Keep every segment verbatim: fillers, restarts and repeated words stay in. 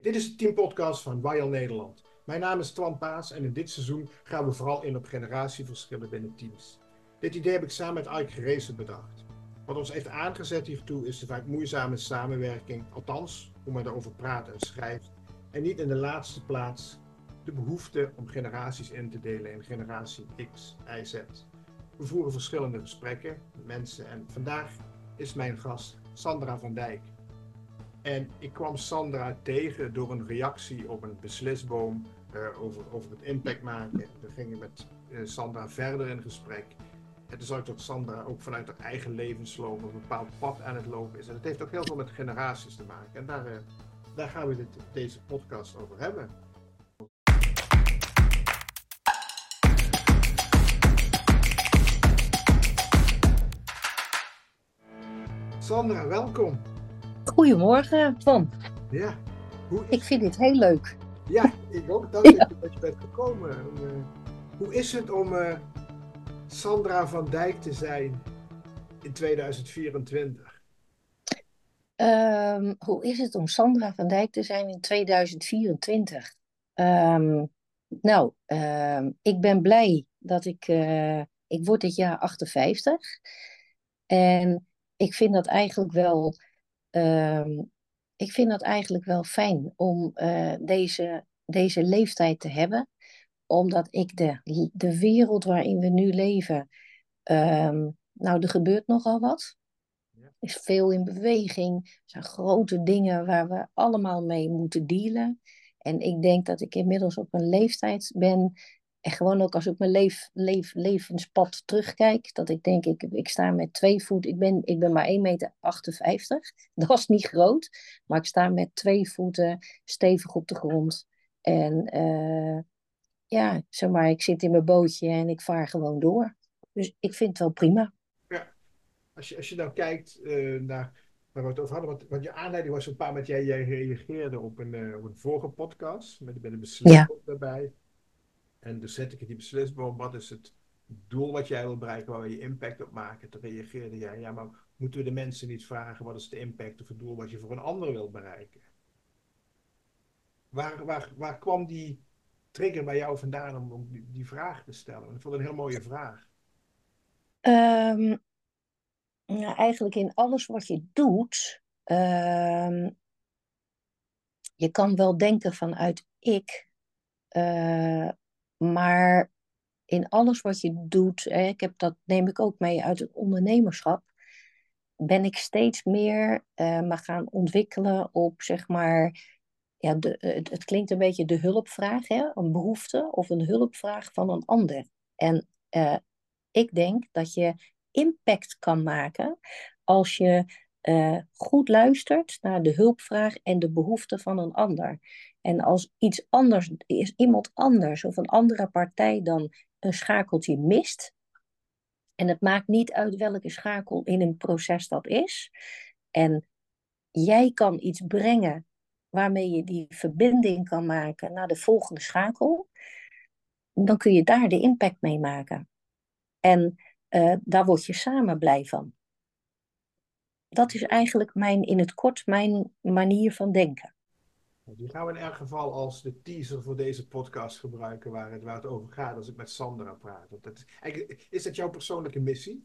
Dit is de teampodcast van Royal Nederland. Mijn naam is Twan Paas en in dit seizoen gaan we vooral in op generatieverschillen binnen teams. Dit idee heb ik samen met Ike Gerezen bedacht. Wat ons heeft aangezet hiertoe is de vaak moeizame samenwerking, althans hoe men erover praat en schrijft, en niet in de laatste plaats de behoefte om generaties in te delen in generatie X, Y, Z. We voeren verschillende gesprekken met mensen en vandaag is mijn gast Sandra van Dijk. En ik kwam Sandra tegen door een reactie op een beslisboom uh, over, over het impact maken. We gingen met uh, Sandra verder in gesprek. En toen zag ik dat Sandra ook vanuit haar eigen levensloop een bepaald pad aan het lopen is. En dat heeft ook heel veel met generaties te maken. En daar, uh, daar gaan we dit, deze podcast over hebben. Sandra, welkom. Goedemorgen, Twan. Ja. Hoe is... Ik vind dit heel leuk. Ja, ik ook. Dank ja. dat je bent gekomen. Uh, hoe is het om uh, Sandra van Dijk te zijn in tweeduizend vierentwintig? Um, hoe is het om Sandra van Dijk te zijn in tweeduizend vierentwintig? Um, nou, um, ik ben blij dat ik... Uh, ik word dit jaar achtenvijftig. En ik vind dat eigenlijk wel... Um, ik vind dat eigenlijk wel fijn om uh, deze, deze leeftijd te hebben. Omdat ik de, de wereld waarin we nu leven... Um, nou, er gebeurt nogal wat. Er is veel in beweging. Er zijn grote dingen waar we allemaal mee moeten dealen. En ik denk dat ik inmiddels op een leeftijd ben. En gewoon ook als ik mijn leef, leef, levenspad terugkijk. Dat ik denk, ik, ik sta met twee voet. Ik ben, ik ben maar één meter achtenvijftig. Dat is niet groot. Maar ik sta met twee voeten stevig op de grond. En uh, ja, zeg maar, ik zit in mijn bootje en ik vaar gewoon door. Dus ik vind het wel prima. Ja, als je, als je nou kijkt uh, naar waar we het over hadden, wat, wat je aanleiding was, een paar met jij, jij reageerde op een, uh, op een vorige podcast met, met een beslisboom Ja. daarbij. En dus zet ik het die beslisboom, wat is het doel wat jij wil bereiken, waar we je impact op maken? Toen reageerde jij, ja, maar moeten we de mensen niet vragen, wat is de impact of het doel wat je voor een ander wil bereiken? Waar, waar, waar kwam die trigger bij jou vandaan om, om die, die vraag te stellen? Ik vond het een heel mooie vraag. Um, nou, eigenlijk in alles wat je doet, um, je kan wel denken vanuit ik, uh, maar in alles wat je doet, hè, ik heb dat neem ik ook mee uit het ondernemerschap, ben ik steeds meer uh, me gaan ontwikkelen op, zeg maar, ja, de, het, het klinkt een beetje de hulpvraag, hè, een behoefte of een hulpvraag van een ander. En uh, ik denk dat je impact kan maken als je uh, goed luistert naar de hulpvraag en de behoeften van een ander. En als iets anders is, iemand anders of een andere partij dan een schakeltje mist, en het maakt niet uit welke schakel in een proces dat is, en jij kan iets brengen waarmee je die verbinding kan maken naar de volgende schakel, dan kun je daar de impact mee maken. En uh, daar word je samen blij van. Dat is eigenlijk mijn, in het kort mijn manier van denken. Die gaan we in elk geval als de teaser voor deze podcast gebruiken, waar het, waar het over gaat als ik met Sandra praat. Dat is, is dat jouw persoonlijke missie?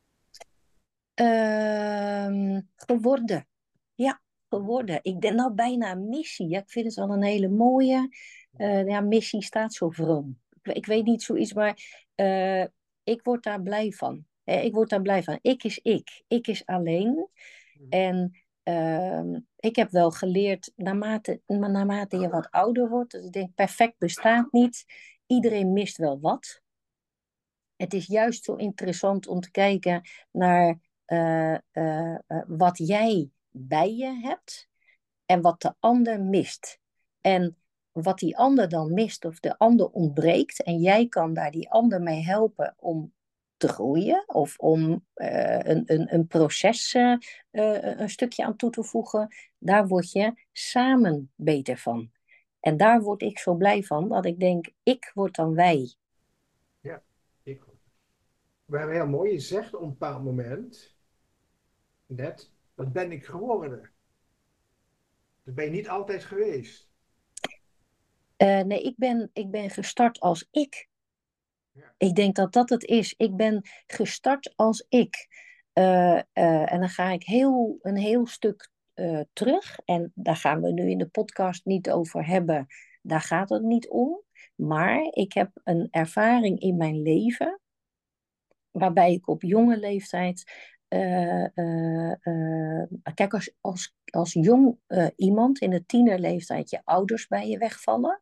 Uh, geworden. Ja, geworden. Ik denk nou bijna een missie. Ja, ik vind het wel een hele mooie. Uh, ja, missie staat zo vroom. Ik, ik weet niet zoiets, maar uh, ik word daar blij van. Eh, ik word daar blij van. Ik is ik. Ik is alleen. En uh, ik heb wel geleerd, naarmate, naarmate je wat ouder wordt, dat ik denk, perfect bestaat niet. Iedereen mist wel wat. Het is juist zo interessant om te kijken naar uh, uh, uh, wat jij bij je hebt en wat de ander mist. En wat die ander dan mist of de ander ontbreekt en jij kan daar die ander mee helpen om te groeien of om uh, een, een, een proces uh, uh, een stukje aan toe te voegen, daar word je samen beter van. En daar word ik zo blij van, dat ik denk, ik word dan wij. Ja, ik. We hebben heel mooi gezegd op een bepaald moment, net, wat ben ik geworden? Dat ben je niet altijd geweest. Uh, nee, ik ben, ik ben gestart als ik. Ja. Ik denk dat dat het is. Ik ben gestart als ik. Uh, uh, en dan ga ik heel, een heel stuk uh, terug. En daar gaan we nu in de podcast niet over hebben. Daar gaat het niet om. Maar ik heb een ervaring in mijn leven, waarbij ik op jonge leeftijd. Uh, uh, uh, kijk, als, als, als jong uh, iemand in de tienerleeftijd je ouders bij je wegvallen.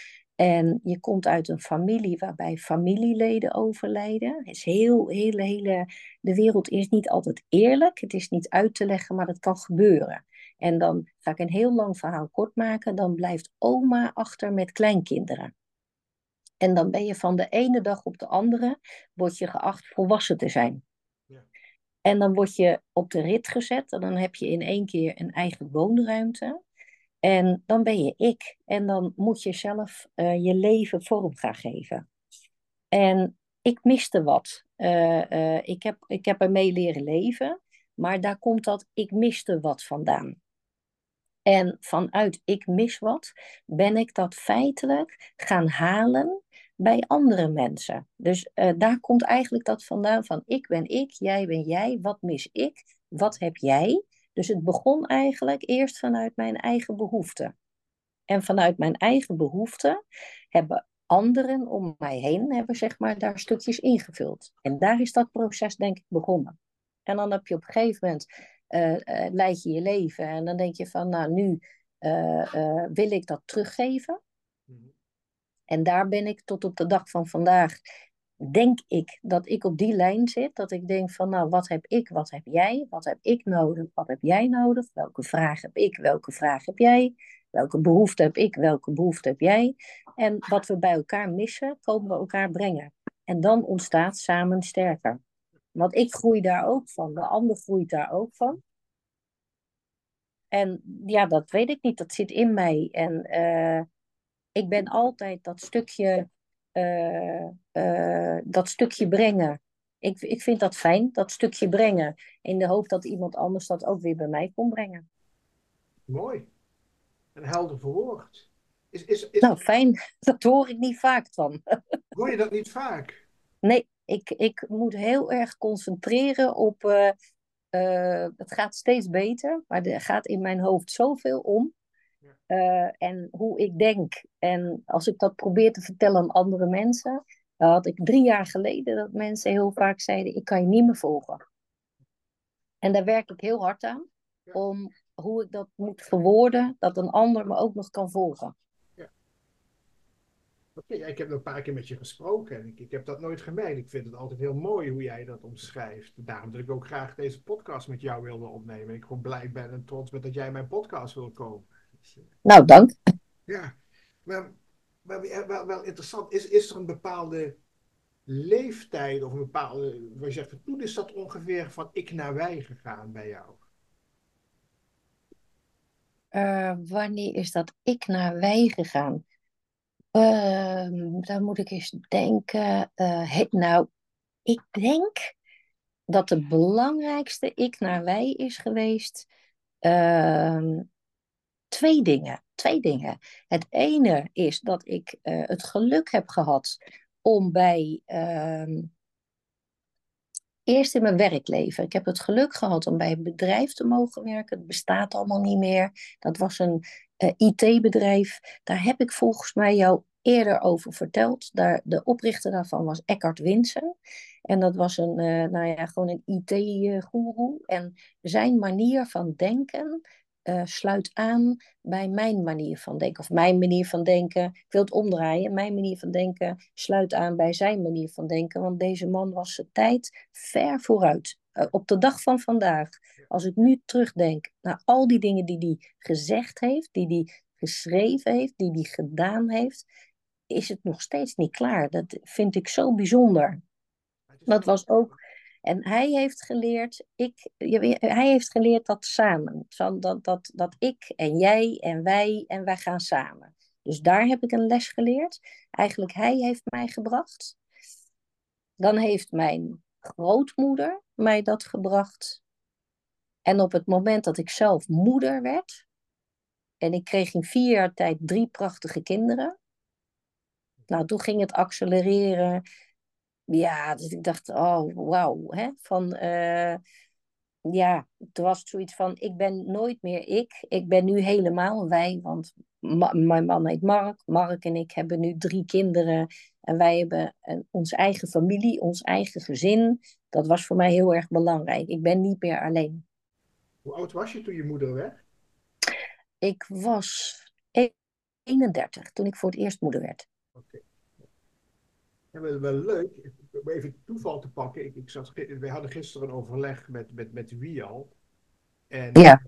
En je komt uit een familie waarbij familieleden overlijden. Het is heel, hele, hele, de wereld is niet altijd eerlijk. Het is niet uit te leggen, maar dat kan gebeuren. En dan ga ik een heel lang verhaal kort maken. Dan blijft oma achter met kleinkinderen. En dan ben je van de ene dag op de andere, word je geacht volwassen te zijn. Ja. En dan word je op de rit gezet en dan heb je in één keer een eigen woonruimte. En dan ben je ik. En dan moet je zelf uh, je leven vorm gaan geven. En ik miste wat. Uh, uh, ik, heb, ik heb ermee leren leven. Maar daar komt dat ik miste wat vandaan. En vanuit ik mis wat, ben ik dat feitelijk gaan halen bij andere mensen. Dus uh, daar komt eigenlijk dat vandaan van ik ben ik, jij ben jij, wat mis ik, wat heb jij? Dus het begon eigenlijk eerst vanuit mijn eigen behoeften. En vanuit mijn eigen behoeften hebben anderen om mij heen hebben, zeg maar, daar stukjes ingevuld. En daar is dat proces denk ik begonnen. En dan heb je op een gegeven moment, uh, uh, leid je je leven en dan denk je van, nou nu uh, uh, wil ik dat teruggeven. Mm-hmm. En daar ben ik tot op de dag van vandaag, denk ik dat ik op die lijn zit. Dat ik denk van, nou wat heb ik, wat heb jij, wat heb ik nodig, wat heb jij nodig, welke vraag heb ik, welke vraag heb jij, welke behoefte heb ik, welke behoefte heb jij. En wat we bij elkaar missen, komen we elkaar brengen. En dan ontstaat samen sterker. Want ik groei daar ook van, de ander groeit daar ook van. En ja, dat weet ik niet, dat zit in mij. En uh, ik ben altijd dat stukje, uh, uh, dat stukje brengen. Ik, ik vind dat fijn, dat stukje brengen. In de hoop dat iemand anders dat ook weer bij mij kon brengen. Mooi. En helder verwoord. Is, is, is... Nou, fijn. Dat hoor ik niet vaak van. Hoor je dat niet vaak? Nee, ik, ik moet heel erg concentreren op... Uh, uh, het gaat steeds beter, maar er gaat in mijn hoofd zoveel om. Uh, en hoe ik denk. En als ik dat probeer te vertellen aan andere mensen, dan had ik drie jaar geleden dat mensen heel vaak zeiden, ik kan je niet meer volgen. En daar werk ik heel hard aan, om hoe ik dat moet verwoorden, dat een ander me ook nog kan volgen. Ja. Oké, ik heb nog een paar keer met je gesproken en ik, ik heb dat nooit gemerkt. Ik vind het altijd heel mooi hoe jij dat omschrijft. Daarom dat ik ook graag deze podcast met jou wilde opnemen. Ik gewoon blij ben en trots ben dat jij in mijn podcast wil komen. Dus, uh... Nou, dank. Ja, maar, maar wel, wel interessant. Is, is er een bepaalde leeftijd of een bepaalde, waar je zegt, toen is dat ongeveer van ik naar wij gegaan bij jou? Uh, wanneer is dat ik naar wij gegaan? Uh, dan moet ik eens denken. Uh, het, nou, ik denk dat de belangrijkste ik naar wij is geweest. Uh, twee dingen. Twee dingen. Het ene is dat ik uh, het geluk heb gehad om bij. Uh, Eerst in mijn werkleven. Ik heb het geluk gehad om bij een bedrijf te mogen werken. Het bestaat allemaal niet meer. Dat was een uh, I T-bedrijf. Daar heb ik volgens mij jou eerder over verteld. Daar, de oprichter daarvan was Eckhart Winsen. En dat was een, uh, nou ja, gewoon een I T-goeroe. En zijn manier van denken uh, sluit aan bij mijn manier van denken. Of mijn manier van denken. Ik wil het omdraaien. Mijn manier van denken sluit aan bij zijn manier van denken. Want deze man was zijn tijd ver vooruit. Uh, op de dag van vandaag. Als ik nu terugdenk naar al die dingen die hij gezegd heeft. Die hij geschreven heeft. Die hij gedaan heeft. Is het nog steeds niet klaar. Dat vind ik zo bijzonder. Dat was ook... En hij heeft geleerd, ik, hij heeft geleerd dat samen. Dat, dat, dat ik en jij en wij en wij gaan samen. Dus daar heb ik een les geleerd. Eigenlijk hij heeft mij gebracht. Dan heeft mijn grootmoeder mij dat gebracht. En op het moment dat ik zelf moeder werd, En ik kreeg in vier jaar tijd drie prachtige kinderen. Nou, toen ging het accelereren. Ja, dus ik dacht, oh, wauw. Hè? Van, eh, ja, toen was het zoiets van, ik ben nooit meer ik. Ik ben nu helemaal wij, want ma- mijn man heet Mark. Mark en ik hebben nu drie kinderen. En wij hebben een, onze eigen familie, ons eigen gezin. Dat was voor mij heel erg belangrijk. Ik ben niet meer alleen. Hoe oud was je toen je moeder werd? Ik was eenendertig toen ik voor het eerst moeder werd. Oké. Ja, wel, wel leuk. Om even toeval te pakken. Ik, ik zat, ge- wij hadden gisteren een overleg met, met, met Wial. En Ja,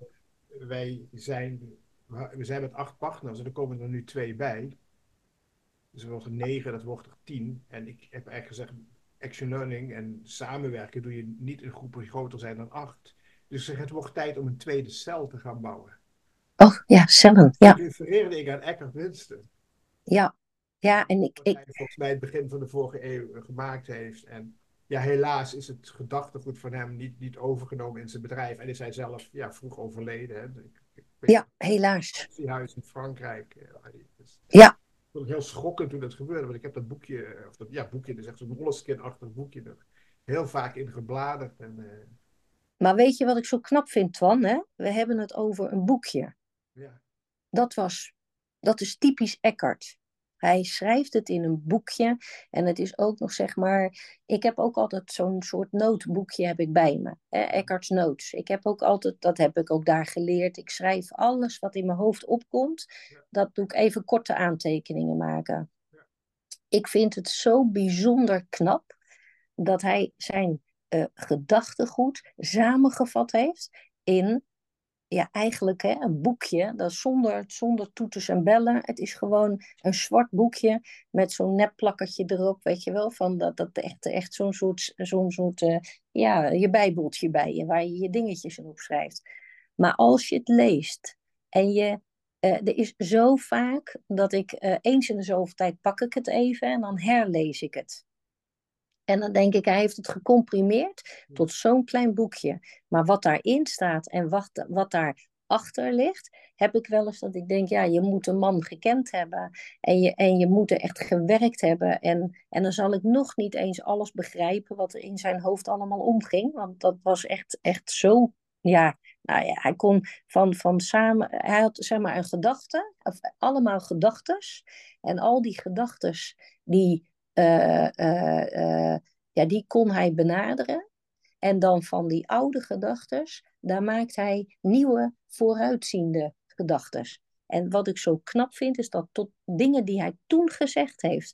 wij zijn, we zijn met acht partners en er komen er nu twee bij. Dus er wordt er negen, dat wordt er tien. En ik heb eigenlijk gezegd, action learning en samenwerken doe je niet in groepen die groter zijn dan acht. Dus het wordt tijd om een tweede cel te gaan bouwen. oh ja, cellen. Toen Ja, refereerde ik aan Eckhart Winston. ja, ja. En ik, Wat ik, hij volgens mij het begin van de vorige eeuw gemaakt heeft. En ja, helaas is het gedachtegoed van hem niet, niet overgenomen in zijn bedrijf. En is hij zelf ja, vroeg overleden. Hè. Ik, ik weet ja, het, helaas. huis in Frankrijk. Dus, Ja, ik vond het heel schokkend toen dat gebeurde. Want ik heb dat boekje, eh, of dat ja, boekje, dat is echt zo'n Moleskine-achtig boekje, er heel vaak in gebladerd. En, uh, maar weet je wat ik zo knap vind, Twan? Hè? We hebben het over een boekje. ja. Dat was, dat is typisch Eckhart. Hij schrijft het in een boekje en het is ook nog zeg maar, ik heb ook altijd zo'n soort noteboekje heb ik bij me, hè? Eckhart's Notes. Ik heb ook altijd, dat heb ik ook daar geleerd, ik schrijf alles wat in mijn hoofd opkomt, Ja, dat doe ik even korte aantekeningen maken. ja, Ik vind het zo bijzonder knap dat hij zijn uh, gedachtegoed samengevat heeft in ja, eigenlijk hè, een boekje, dat is zonder, zonder toeters en bellen. Het is gewoon een zwart boekje met zo'n nepplakkertje erop, weet je wel, van dat, dat echt, echt zo'n soort, zo'n soort uh, ja, je bijbeltje bij je, waar je je dingetjes in opschrijft. Maar als je het leest en je, uh, er is zo vaak dat ik uh, eens in de zoveel tijd pak ik het even en dan herlees ik het. En dan denk ik, hij heeft het gecomprimeerd tot zo'n klein boekje. Maar wat daarin staat en wat, wat daarachter ligt, heb ik wel eens dat ik denk, ja, je moet een man gekend hebben. En je, en je moet er echt gewerkt hebben. En, en dan zal ik nog niet eens alles begrijpen wat er in zijn hoofd allemaal omging. Want dat was echt, echt zo, ja, nou ja, hij kon van, van samen, hij had zeg maar een gedachte, of allemaal gedachtes. En al die gedachtes, die... Uh, uh, uh, ja, die kon hij benaderen. En dan van die oude gedachtes, daar maakt hij nieuwe vooruitziende gedachtes. En wat ik zo knap vind, is dat tot dingen die hij toen gezegd heeft,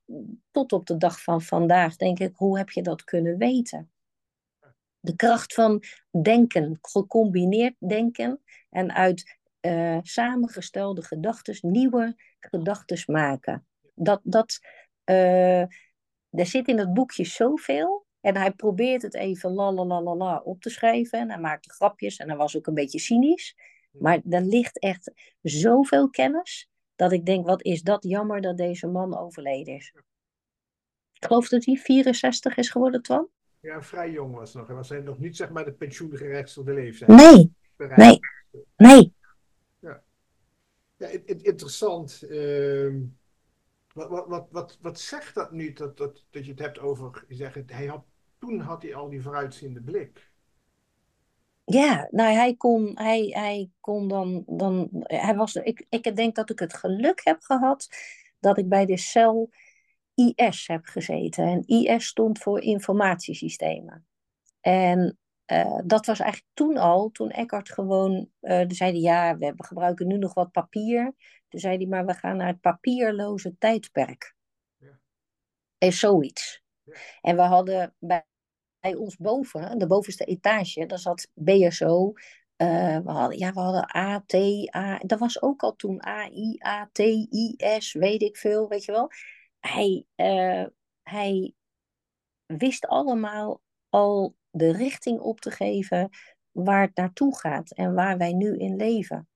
tot op de dag van vandaag, denk ik, hoe heb je dat kunnen weten? De kracht van denken, gecombineerd denken en uit uh, samengestelde gedachten nieuwe gedachten maken. Dat, dat, uh, er zit in het boekje zoveel. En hij probeert het even la la la la la op te schrijven. En hij maakte grapjes en hij was ook een beetje cynisch. Maar er ligt echt zoveel kennis. Dat ik denk, wat is dat jammer dat deze man overleden is. Ik geloof dat hij vierenzestig is geworden, Twan. Ja, vrij jong was nog. Hij was nog niet zeg maar de pensioengerechtigde leeftijd. Nee, Bereikt. nee, nee. Ja, ja interessant. Uh, wat, wat, wat, wat, wat zegt dat nu dat, dat, dat je het hebt over, je zegt, hij had, toen had hij al die vooruitziende blik. Ja, nou hij kon, hij, hij kon dan, dan hij was, ik, ik denk dat ik het geluk heb gehad dat ik bij de cel I S heb gezeten. En I S stond voor informatiesystemen. En uh, dat was eigenlijk toen al, toen Eckhart gewoon, uh, zei hij, ja, we gebruiken nu nog wat papier. Toen zei hij, maar we gaan naar het papierloze tijdperk. Ja. Is zoiets. Ja. En we hadden bij, bij ons boven, de bovenste etage, daar zat B S O. Uh, we hadden, ja, we hadden A, T, A. Dat was ook al toen A I, A, T, I, S, weet ik veel, weet je wel. Hij, uh, hij wist allemaal al de richting op te geven waar het naartoe gaat en waar wij nu in leven.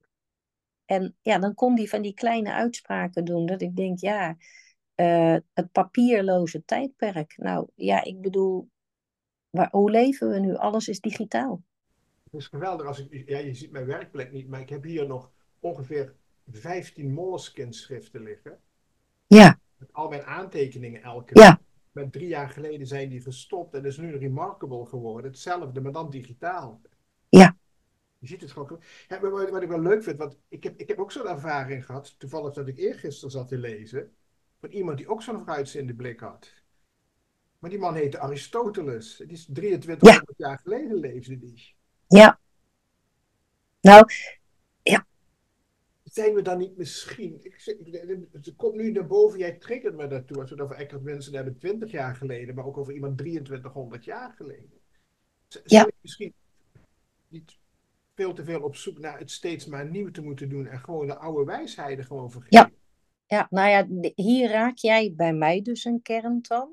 En ja, dan kon hij van die kleine uitspraken doen, dat ik denk, ja, uh, het papierloze tijdperk. Nou ja, ik bedoel, waar, hoe leven we nu? Alles is digitaal. Het is geweldig als ik, ja, je ziet mijn werkplek niet, maar ik heb hier nog ongeveer vijftien Moleskine-schriften liggen. Ja, Met al mijn aantekeningen elke week. ja, Met drie jaar geleden zijn die gestopt en is nu Remarkable geworden. Hetzelfde, maar dan digitaal. ja, Je ziet het gewoon. Ja, wat, wat ik wel leuk vind, want ik heb, ik heb ook zo'n ervaring gehad. Toevallig dat ik eergisteren zat te lezen. Van iemand die ook zo'n fruitziende blik had. Maar die man heette Aristoteles. Die is ja, drieëntwintighonderd jaar geleden leefde die. ja. Nou, ja, Zijn we dan niet misschien... Ik, zeg- het komt nu naar boven, jij triggert me daartoe. Als we het over Eckhart Mensen hebben twintig jaar geleden. Maar ook over iemand drieëntwintighonderd jaar geleden. Z- Zijn ja, we misschien niet veel te veel op zoek naar het steeds maar nieuw te moeten doen. En gewoon de oude wijsheden gewoon ja, vergeten. ja. Nou ja, d- hier raak jij bij mij dus een kern dan.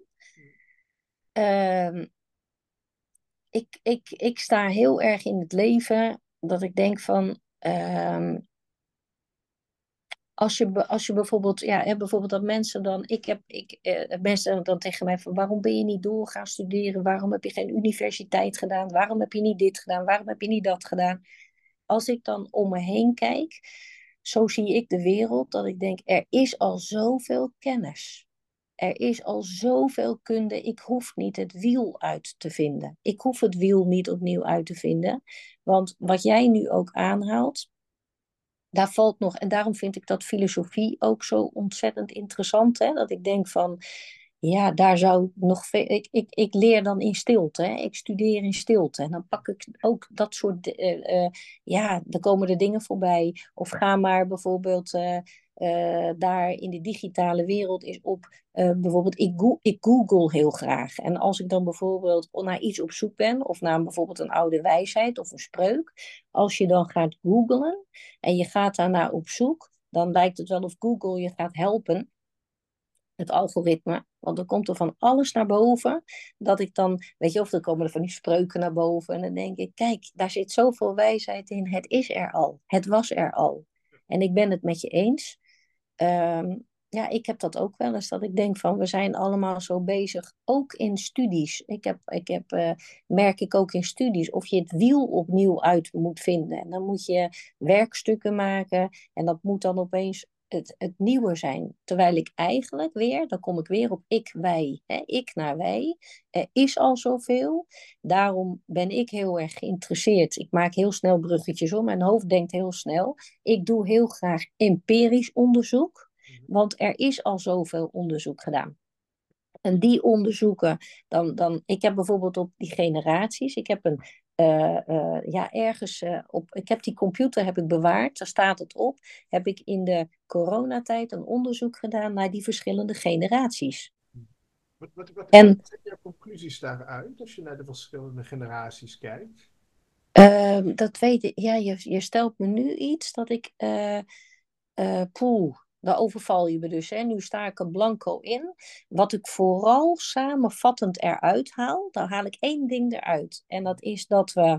Ehm, ik, ik, ik sta heel erg in het leven dat ik denk van, ehm, als je, be- als je bijvoorbeeld, ja, hè, bijvoorbeeld dat mensen dan, ik heb, ik, eh, mensen dan tegen mij van, waarom ben je niet door gaan studeren? Waarom heb je geen universiteit gedaan? Waarom heb je niet dit gedaan? Waarom heb je niet dat gedaan? Als ik dan om me heen kijk, zo zie ik de wereld, dat ik denk, er is al zoveel kennis. Er is al zoveel kunde. Ik hoef niet het wiel uit te vinden. Ik hoef het wiel niet opnieuw uit te vinden. Want wat jij nu ook aanhaalt, daar valt nog, en daarom vind ik dat filosofie ook zo ontzettend interessant. Hè? Dat ik denk van, ja, daar zou nog veel. Ik, ik, ik leer dan in stilte. Hè? Ik studeer in stilte. En dan pak ik ook dat soort. eh, eh, ja, dan komen er dingen voorbij. Of ga maar bijvoorbeeld. eh, eh, daar in de digitale wereld is op. eh, bijvoorbeeld, ik, go- ik Google heel graag. En als ik dan bijvoorbeeld naar iets op zoek ben. Of naar bijvoorbeeld een oude wijsheid of een spreuk. Als je dan gaat googlen en je gaat daarna op zoek, dan lijkt het wel of Google je gaat helpen, het algoritme. Want dan komt er van alles naar boven. Dat ik dan, weet je, of dan komen er van die spreuken naar boven. En dan denk ik, kijk, daar zit zoveel wijsheid in. Het is er al. Het was er al. En ik ben het met je eens. Ehm, ja, ik heb dat ook wel eens. Dat ik denk van, we zijn allemaal zo bezig. Ook in studies. Ik heb, ik heb, eh, merk ik ook in studies. Of je het wiel opnieuw uit moet vinden. En dan moet je werkstukken maken. En dat moet dan opeens het, het nieuwe zijn. Terwijl ik eigenlijk weer, dan kom ik weer op ik, wij. Hè, ik naar wij. Er is al zoveel. Daarom ben ik heel erg geïnteresseerd. Ik maak heel snel bruggetjes om. Mijn hoofd denkt heel snel. Ik doe heel graag empirisch onderzoek. Want er is al zoveel onderzoek gedaan. En die onderzoeken, dan, dan, ik heb bijvoorbeeld op die generaties, ik heb een, eh, eh, ja, ergens eh, op, ik heb die computer heb ik bewaard, daar staat het op, heb ik in de coronatijd een onderzoek gedaan naar die verschillende generaties. Wat, wat, wat, wat En zijn jouw conclusies daaruit als je naar de verschillende generaties kijkt? ehm, dat weet ik, ja, je, je stelt me nu iets dat ik, eh eh poeh, daar overval je me dus. Hè. Nu sta ik er blanco in. Wat ik vooral samenvattend eruit haal, dan haal ik één ding eruit. En dat is dat we,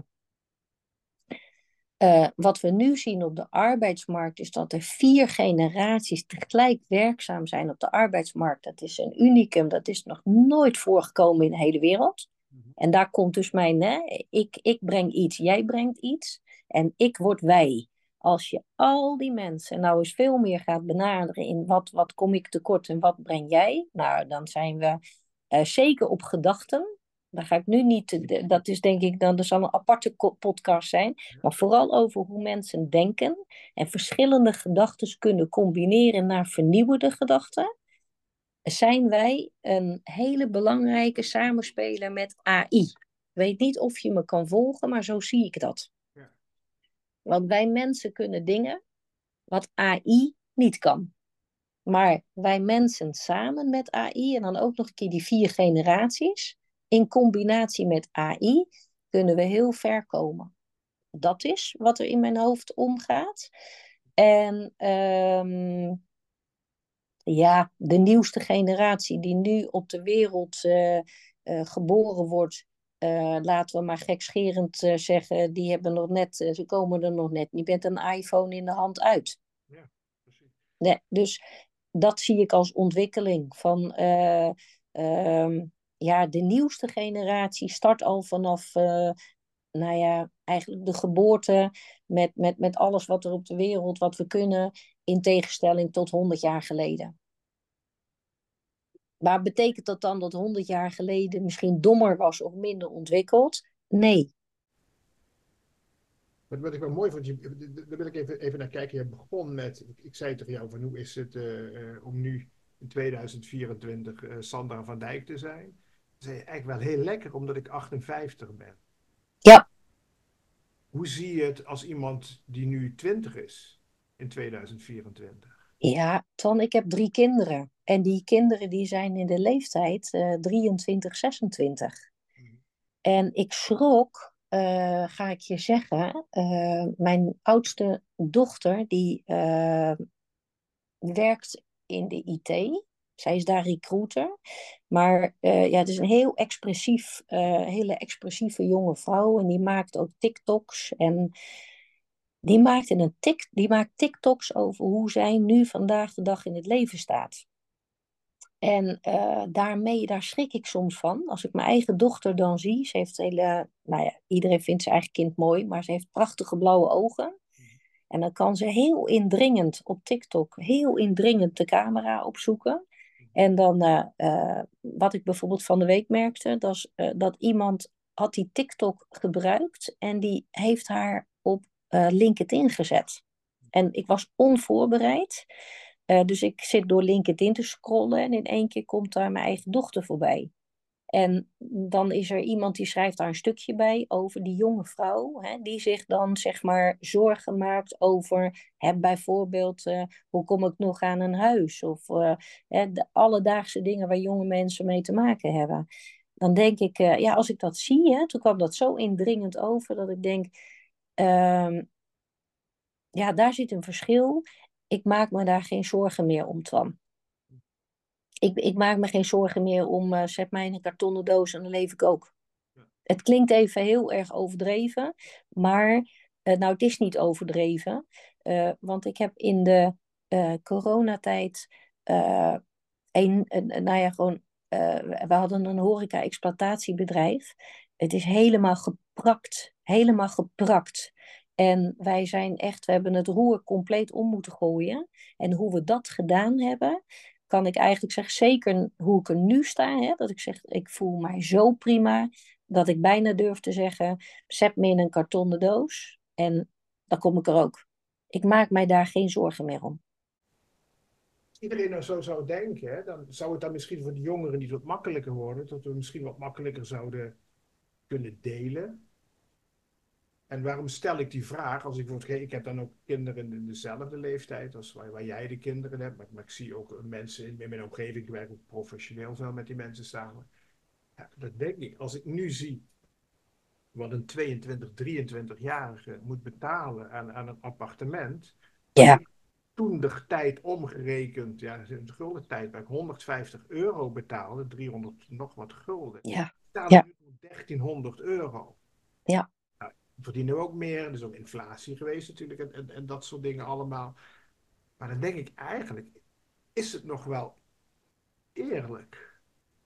eh, wat we nu zien op de arbeidsmarkt, is dat er vier generaties tegelijk werkzaam zijn op de arbeidsmarkt. Dat is een unicum, dat is nog nooit voorgekomen in de hele wereld. Mhm. En daar komt dus mijn, hè, ik, ik breng iets, jij brengt iets en ik word wij. Als je al die mensen nou eens veel meer gaat benaderen in wat, wat kom ik tekort en wat breng jij, nou dan zijn we eh, zeker op gedachten. Daar ga ik nu niet, te- dat is denk ik dan, er zal een aparte ko- podcast zijn, maar vooral over hoe mensen denken en verschillende gedachten kunnen combineren naar vernieuwende gedachten zijn wij een hele belangrijke samenspeler met A I. Ik weet niet of je me kan volgen, maar zo zie ik dat. Ja. Want wij mensen kunnen dingen wat A I niet kan. Maar wij mensen samen met A I en dan ook nog een keer die vier generaties, in combinatie met A I, kunnen we heel ver komen. Dat is wat er in mijn hoofd omgaat. En um, ja, de nieuwste generatie die nu op de wereld uh, uh, geboren wordt, uh, laten we maar gekscherend uh, zeggen, die hebben nog net, uh, ze komen er nog net niet met een iPhone in de hand uit. Ja, precies. Nee, dus dat zie ik als ontwikkeling van uh, uh, ja, de nieuwste generatie start al vanaf uh, nou ja, eigenlijk de geboorte met, met, met alles wat er op de wereld, wat we kunnen, in tegenstelling tot honderd jaar geleden. Maar betekent dat dan dat honderd jaar geleden misschien dommer was of minder ontwikkeld? Nee. Wat, wat ik wel mooi vond, je, daar wil ik even, even naar kijken. Je begon met, ik, ik zei tegen jou van hoe is het uh, uh, om nu in tweeduizend vierentwintig uh, Sandra van Dijk te zijn. Dan zei je eigenlijk wel heel lekker omdat ik achtenvijftig ben. Ja. Hoe zie je het als iemand die nu twintig is in tweeduizend vierentwintig? Ja, Twan, ik heb drie kinderen. En die kinderen die zijn in de leeftijd uh, drieëntwintig, zesentwintig. Hmm. En ik schrok, uh, ga ik je zeggen, uh, mijn oudste dochter die uh, werkt in de I T. Zij is daar recruiter. Maar uh, ja, het is een heel expressief, uh, hele expressieve jonge vrouw. En die maakt ook TikToks. En die maakt, in een tik, die maakt TikToks over hoe zij nu vandaag de dag in het leven staat. En uh, daarmee, daar schrik ik soms van. Als ik mijn eigen dochter dan zie. Ze heeft hele, nou ja, iedereen vindt zijn eigen kind mooi. Maar ze heeft prachtige blauwe ogen. En dan kan ze heel indringend op TikTok, heel indringend de camera opzoeken. En dan, uh, uh, wat ik bijvoorbeeld van de week merkte, dat, is, uh, dat iemand had die TikTok gebruikt en die heeft haar op uh, LinkedIn gezet. En ik was onvoorbereid. Uh, dus ik zit door LinkedIn te scrollen en in één keer komt daar mijn eigen dochter voorbij. En dan is er iemand die schrijft daar een stukje bij over die jonge vrouw, hè, die zich dan zeg maar zorgen maakt over hè, bijvoorbeeld uh, hoe kom ik nog aan een huis of uh, hè, de alledaagse dingen waar jonge mensen mee te maken hebben. Dan denk ik, uh, ja, als ik dat zie, hè, toen kwam dat zo indringend over dat ik denk, uh, ja, daar zit een verschil. Ik maak me daar geen zorgen meer om, Twan. Ik, ik maak me geen zorgen meer om, uh, zet mij in een kartonnen doos en dan leef ik ook. Ja. Het klinkt even heel erg overdreven, maar uh, nou, het is niet overdreven. Uh, want ik heb in de uh, coronatijd, uh, een, een, nou ja, gewoon, uh, we hadden een horeca-exploitatiebedrijf. Het is helemaal geprakt, helemaal geprakt. En wij zijn echt, we hebben het roer compleet om moeten gooien. En hoe we dat gedaan hebben, kan ik eigenlijk zeggen, zeker hoe ik er nu sta, hè, dat ik zeg, ik voel mij zo prima, dat ik bijna durf te zeggen, zet me in een kartonnen doos en dan kom ik er ook. Ik maak mij daar geen zorgen meer om. Als iedereen nou zo zou denken, hè, dan zou het dan misschien voor de jongeren niet wat makkelijker worden, dat we misschien wat makkelijker zouden kunnen delen. En waarom stel ik die vraag? Als ik bijvoorbeeld, ik heb dan ook kinderen in dezelfde leeftijd als waar, waar jij de kinderen hebt, maar, maar ik zie ook mensen in, in mijn omgeving, ik werk ook professioneel veel met die mensen samen. Ja, dat denk ik, als ik nu zie wat een tweeëntwintig, drieëntwintig-jarige moet betalen aan, aan een appartement, waar Ja, ik toen de tijd omgerekend, ja, in de gulden tijd, waar ik honderdvijftig euro betaalde, driehonderd nog wat gulden, ja, betalen ja, nu dertienhonderd euro. ja. Nou, verdienen we ook meer, er is ook inflatie geweest natuurlijk en, en, en dat soort dingen allemaal. Maar dan denk ik eigenlijk, is het nog wel eerlijk?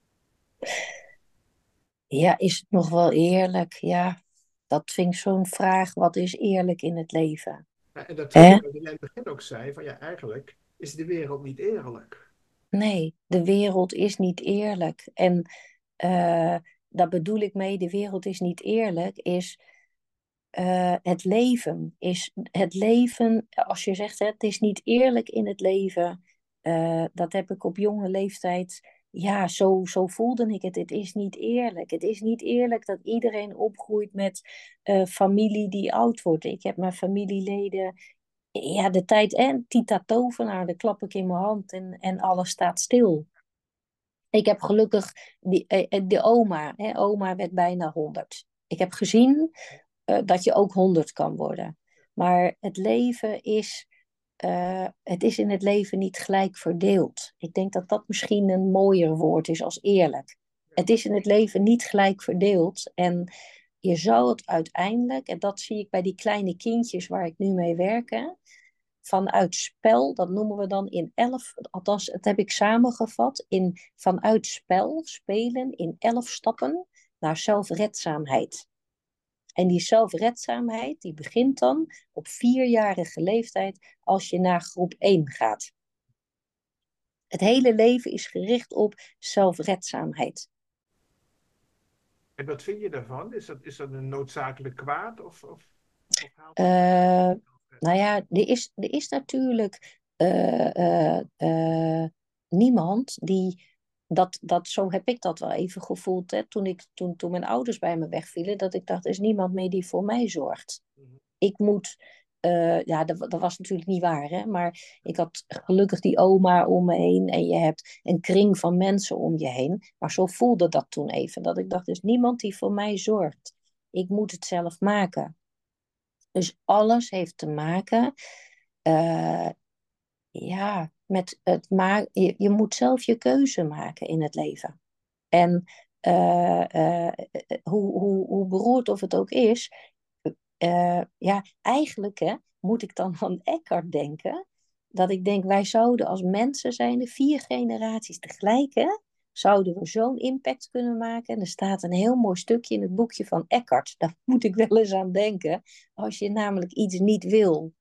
Ja, is het nog wel eerlijk? Ja, dat vind ik zo'n vraag. Wat is eerlijk in het leven? Ja, en dat Hè? triggert wat je in het begin ook zei, van ja, eigenlijk is de wereld niet eerlijk. Nee, de wereld is niet eerlijk. En uh, daar bedoel ik mee, de wereld is niet eerlijk, is uh, het leven. Is het leven, als je zegt, hè, het is niet eerlijk in het leven, uh, dat heb ik op jonge leeftijd, ja, zo, zo voelde ik het. Het is niet eerlijk. Het is niet eerlijk dat iedereen opgroeit met uh, familie die oud wordt. Ik heb mijn familieleden, ja, de tijd en Tita Tovenaar, dan klap ik in mijn hand en, en alles staat stil. Ik heb gelukkig die, eh, de oma. Hè, oma werd bijna honderd. Ik heb gezien uh, dat je ook honderd kan worden. Maar het leven is, uh, het is in het leven niet gelijk verdeeld. Ik denk dat dat misschien een mooier woord is als eerlijk. Het is in het leven niet gelijk verdeeld. En je zou het uiteindelijk, en dat zie ik bij die kleine kindjes waar ik nu mee werk, hè, vanuit spel, dat noemen we dan in elf, althans, het heb ik samengevat, in vanuit spel, spelen in elf stappen naar zelfredzaamheid. En die zelfredzaamheid, die begint dan op vierjarige leeftijd als je naar groep één gaat. Het hele leven is gericht op zelfredzaamheid. En wat vind je daarvan? Is dat, is dat een noodzakelijk kwaad? Of, of, of haalt dat Uh, uit? nou ja, er is, er is natuurlijk uh, uh, uh, niemand die... Dat, dat, zo heb ik dat wel even gevoeld, hè, toen, ik, toen, toen mijn ouders bij me wegvielen. Dat ik dacht, er is niemand meer die voor mij zorgt. Mhm. Ik moet... Uh, ja, dat, dat was natuurlijk niet waar, hè? Maar ik had gelukkig die oma om me heen en je hebt een kring van mensen om je heen. Maar zo voelde dat toen even, dat ik dacht, er is niemand die voor mij zorgt. Ik moet het zelf maken. Dus alles heeft te maken, uh, ja, met het maken. Je, je moet zelf je keuze maken in het leven. En uh, uh, hoe, hoe, hoe beroerd of het ook is, uh, ja, eigenlijk hè, moet ik dan aan Eckhart denken. Dat ik denk, wij zouden als mensen zijn, de vier generaties tegelijk, hè, zouden we zo'n impact kunnen maken. En er staat een heel mooi stukje in het boekje van Eckhart. Daar moet ik wel eens aan denken. Als je namelijk iets niet wil.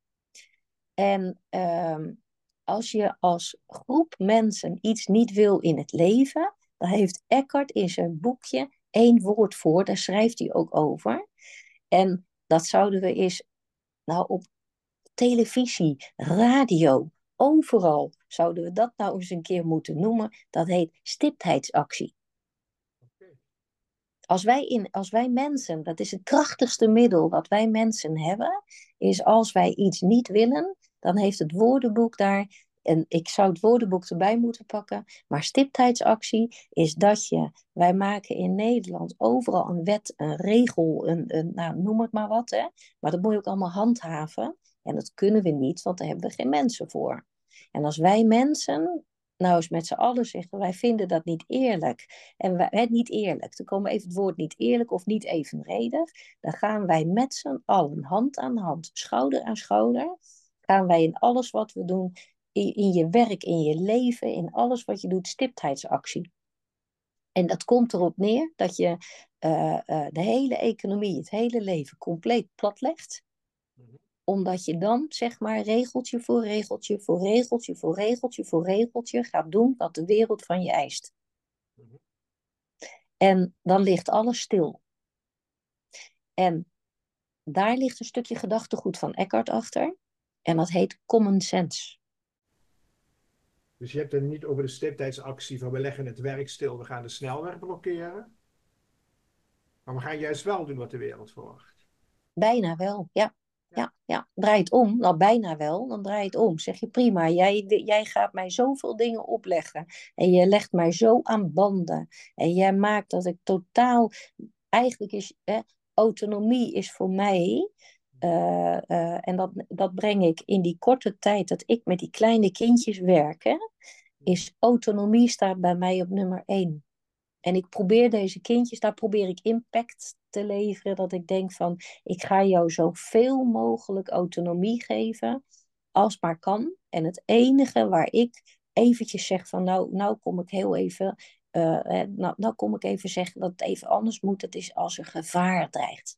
En uh, als je als groep mensen iets niet wil in het leven, dan heeft Eckhart in zijn boekje één woord voor. Daar schrijft hij ook over. En dat zouden we eens, nou op televisie, radio, overal zouden we dat nou eens een keer moeten noemen. Dat heet stiptheidsactie. Okay. Als wij, in, als wij mensen, dat is het krachtigste middel dat wij mensen hebben, is als wij iets niet willen, dan heeft het woordenboek daar, en ik zou het woordenboek erbij moeten pakken, maar stiptheidsactie is dat je, wij maken in Nederland overal een wet, een regel, een, een, nou, noem het maar wat, hè? Maar dat moet je ook allemaal handhaven. En dat kunnen we niet, want daar hebben we geen mensen voor. En als wij mensen nou eens met z'n allen zeggen, wij vinden dat niet eerlijk. En wij, het niet eerlijk, er komen even het woord niet eerlijk of niet evenredig. Dan gaan wij met z'n allen, hand aan hand, schouder aan schouder, gaan wij in alles wat we doen, in, in je werk, in je leven, in alles wat je doet, stiptheidsactie. En dat komt erop neer dat je uh, uh, de hele economie, het hele leven compleet platlegt. Mhm. Omdat je dan, zeg maar, regeltje voor regeltje voor regeltje voor regeltje voor regeltje gaat doen wat de wereld van je eist. Mhm. En dan ligt alles stil. En daar ligt een stukje gedachtegoed van Eckhart achter. En dat heet common sense. Dus je hebt het niet over de stiptheidsactie van we leggen het werk stil, we gaan de snelweg blokkeren. Maar we gaan juist wel doen wat de wereld verwacht. Bijna wel, ja. Ja. Ja, ja, draai het om. Nou, bijna wel. Dan draai het om. Zeg je prima, jij, jij gaat mij zoveel dingen opleggen. En je legt mij zo aan banden. En jij maakt dat ik totaal... Eigenlijk is eh, autonomie is voor mij... Uh, uh, en dat, dat breng ik in die korte tijd dat ik met die kleine kindjes werk. Hè, is autonomie staat bij mij op nummer één. En ik probeer deze kindjes, daar probeer ik impact te leveren. Dat ik denk van, ik ga jou zoveel mogelijk autonomie geven, als maar kan. En het enige waar ik eventjes zeg van, nou, nou kom ik heel even, uh, nou, nou kom ik even zeggen dat het even anders moet. Dat is als er gevaar dreigt.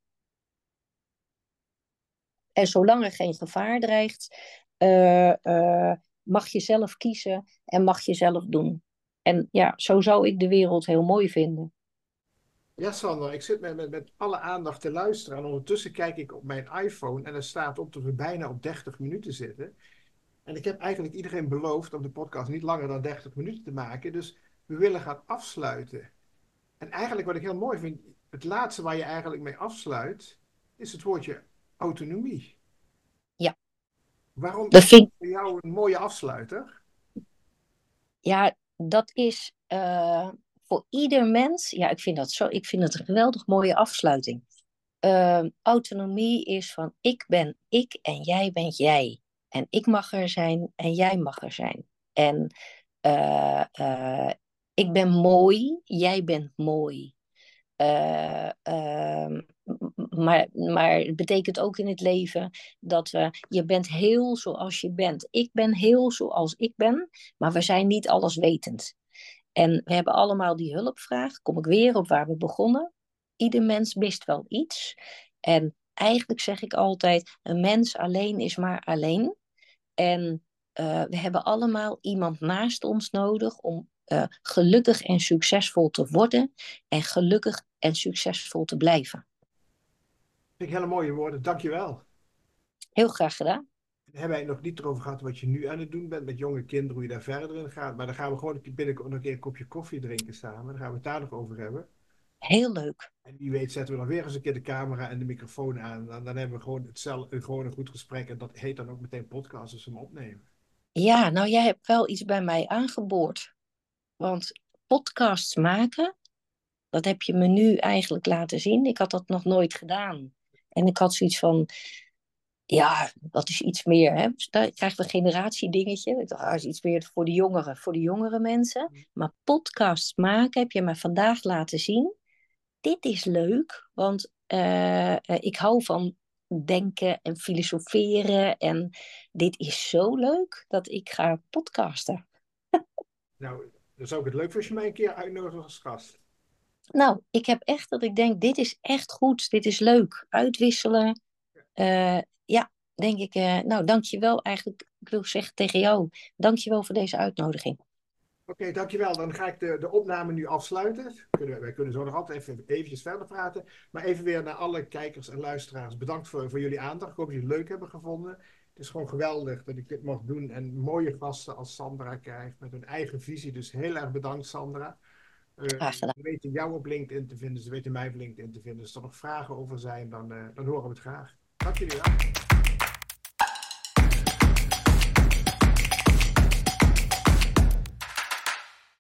En zolang er geen gevaar dreigt, uh, uh, mag je zelf kiezen en mag je zelf doen. En ja, zo zou ik de wereld heel mooi vinden. Ja, Sander, ik zit met, met, met alle aandacht te luisteren. En ondertussen kijk ik op mijn iPhone en er staat op dat we bijna op dertig minuten zitten. En ik heb eigenlijk iedereen beloofd om de podcast niet langer dan dertig minuten te maken. Dus we willen gaan afsluiten. En eigenlijk wat ik heel mooi vind, het laatste waar je eigenlijk mee afsluit, is het woordje autonomie. Ja, Waarom dat is dat vind voor jou een mooie afsluiter? Ja, dat is uh, voor ieder mens. Ja, ik vind dat zo. Ik vind het een geweldig mooie afsluiting. Uh, autonomie is van ik ben ik en jij bent jij. En ik mag er zijn en jij mag er zijn. En uh, uh, ik ben mooi, jij bent mooi. Uh, uh, maar, maar het betekent ook in het leven dat we, je bent heel zoals je bent. Ik ben heel zoals ik ben, maar we zijn niet alleswetend. En we hebben allemaal die hulpvraag, kom ik weer op waar we begonnen. Ieder mens mist wel iets. En eigenlijk zeg ik altijd, een mens alleen is maar alleen. En uh, we hebben allemaal iemand naast ons nodig om uh, gelukkig en succesvol te worden en gelukkig en succesvol te blijven. Vind ik hele mooie woorden, dankjewel. Heel graag gedaan. We hebben het nog niet erover gehad wat je nu aan het doen bent met jonge kinderen, hoe je daar verder in gaat. Maar dan gaan we gewoon binnenkort nog een keer een kopje koffie drinken samen. Dan gaan we het daar nog over hebben. Heel leuk. En wie weet zetten we dan weer eens een keer de camera en de microfoon aan. Dan, dan hebben we gewoon, hetzelfde, gewoon een goed gesprek. En dat heet dan ook meteen podcast als we hem opnemen. Ja, nou jij hebt wel iets bij mij aangeboord. Want podcasts maken, dat heb je me nu eigenlijk laten zien. Ik had dat nog nooit gedaan. En ik had zoiets van, ja, dat is iets meer. Hè? Dus daar krijgen we een generatiedingetje. Ik dacht, dat is iets meer voor de jongeren, voor de jongere mensen. Maar podcasts maken heb je me vandaag laten zien. Dit is leuk, want uh, ik hou van denken en filosoferen. En dit is zo leuk dat ik ga podcasten. Nou, dan zou ik het leuk vinden als je mij een keer uitnodigt als gast. Nou, ik heb echt dat ik denk, dit is echt goed, dit is leuk. Uitwisselen. Uh, ja, denk ik, uh, nou, dankjewel eigenlijk. Ik wil zeggen tegen jou, dankjewel voor deze uitnodiging. Oké, okay, dankjewel. Dan ga ik de, de opname nu afsluiten. Kunnen, wij kunnen zo nog altijd even eventjes verder praten. Maar even weer naar alle kijkers en luisteraars. Bedankt voor, voor jullie aandacht. Ik hoop dat jullie het leuk hebben gevonden. Het is gewoon geweldig dat ik dit mag doen. En mooie gasten als Sandra krijg met hun eigen visie. Dus heel erg bedankt, Sandra. Uh, Graag gedaan. Ze weten jou op LinkedIn te vinden. Ze weten mij op LinkedIn te vinden. Als er nog vragen over zijn, dan, uh, dan horen we het graag. Dank jullie wel.